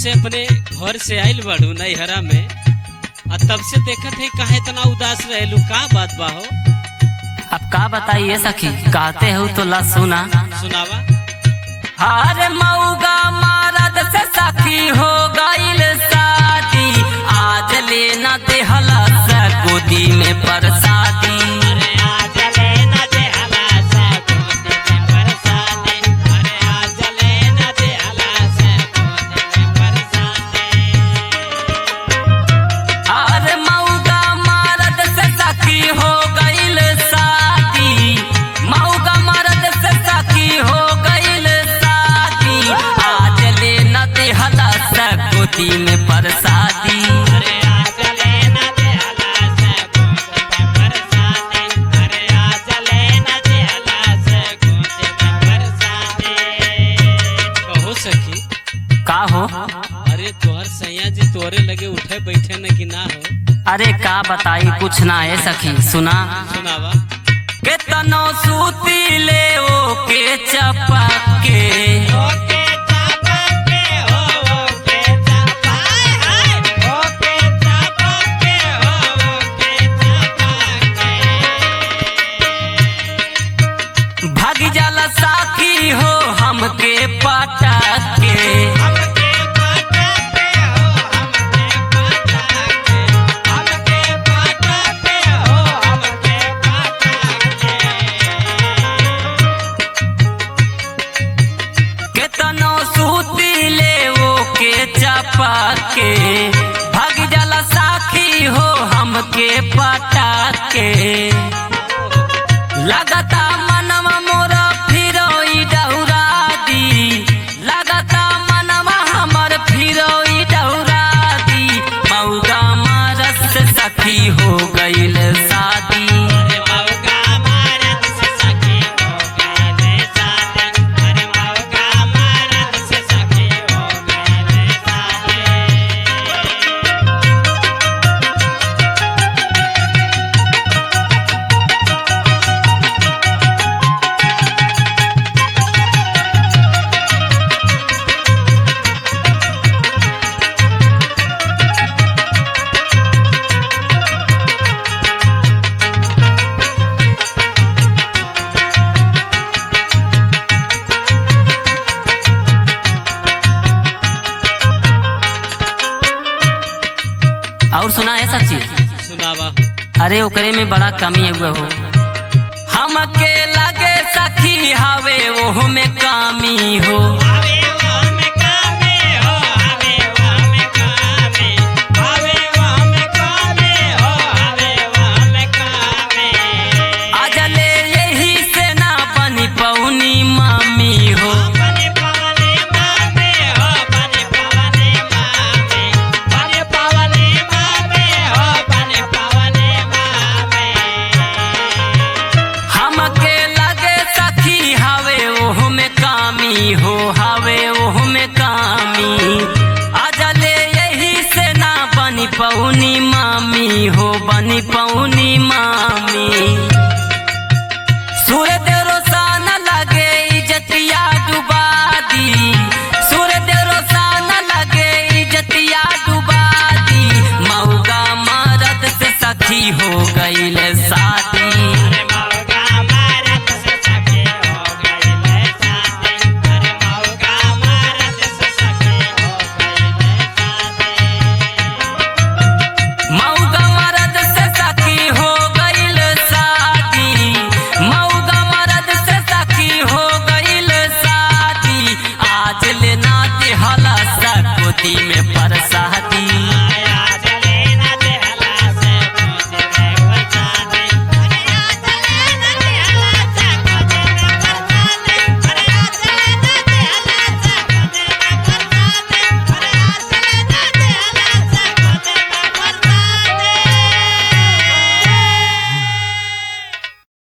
से अपने घर से आइल बाड़ू नैहरा में आ तब से देखत है काहे इतना उदास रहलू, का बात बा हो? अब का बताइए सखी, कहते हो तो ला सुना। सुनावा। हारे मऊगा मारद से सखी हो गईल शादी, आज लेना देहला से गोदी में परसादी। में परसादी कहो सखी। का हो? अरे तोहर सैया जी तोरे लगे उठे बैठे न कि ना हो? अरे का बताई, कुछ ना है सखी, सुना। सुनावा। केतनो सूती ले ओ के चपा के, भाग जाला साखी हो हमके पटा के। केतनो सूती ले ओ के चपा के, भाग जाला साखी हो हमके पटा के। लगता मनवा मोरा फिरोई डहुरा दी, लगता मनवा हमर फिरोई डहुरा दी। मऊगा मारद से सखी हो गईल शादी। और सुना है सच्ची? सुनावा। अरे ओकरे में बड़ा कमी हुआ हो, हमके लगे सखी हवे ओह में कमी हो।